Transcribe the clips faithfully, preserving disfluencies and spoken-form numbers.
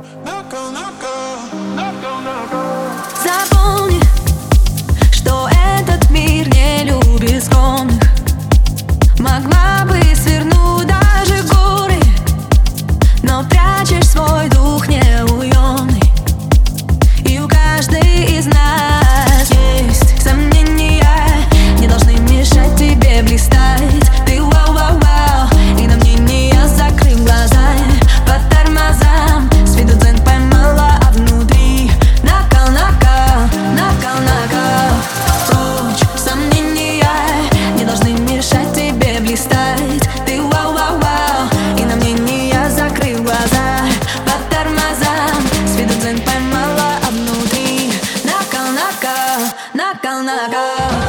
Запомни, что этот мир не любит скромных. Могла бы свернуть даже горы, но прячешь свой дух неуемный. И у каждой из нас есть сомнения, не должны мешать тебе блистать. Ты вау-вау-вау, и на мнение закрыв глаза. По тормозам с виду дзен поймала, а внутри накал, накал, накал, накал. Прочь сомнения, не должны мешать тебе блистать. Ты вау-вау-вау, и на мнение закрыв глаза. По тормозам с виду дзен поймала, а внутри накал, накал, накал, накал.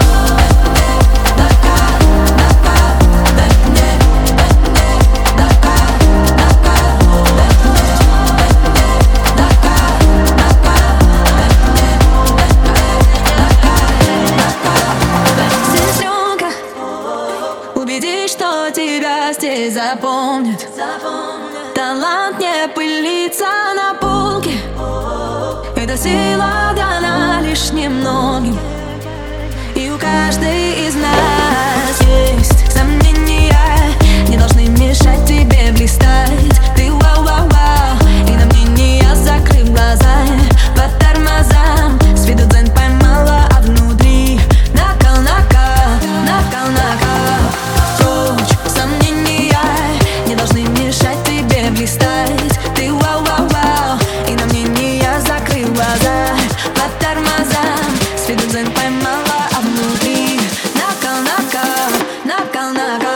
Убедись, что тебя здесь запомнят. Талант не пылится на полке. Эта сила дана лишь немногим. И у каждой из нас есть сомнения, не должны мешать тебе блистать. Ты вау-вау-вау, и на мнение закрыв глаза. По тормозам с виду дзен поймала, а внутри накал, накал, накал, накал. Прочь сомнения, не должны мешать тебе блистать. Ты вау-вау-вау, и на мнение закрыв глаза. По тормозам с виду дзен поймала, а внутри накал, накал, накал, накал.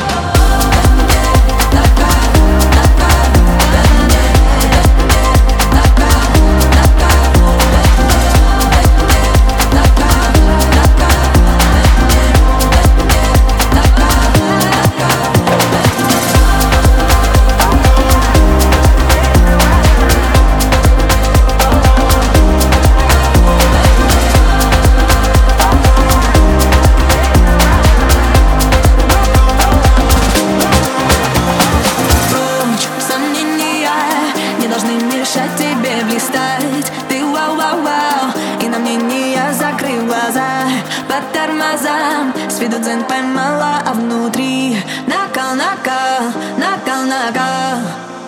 Мешать тебе блистать. Ты вау-вау-вау, и на мнение закрыв глаза. По тормозам с виду дзен поймала,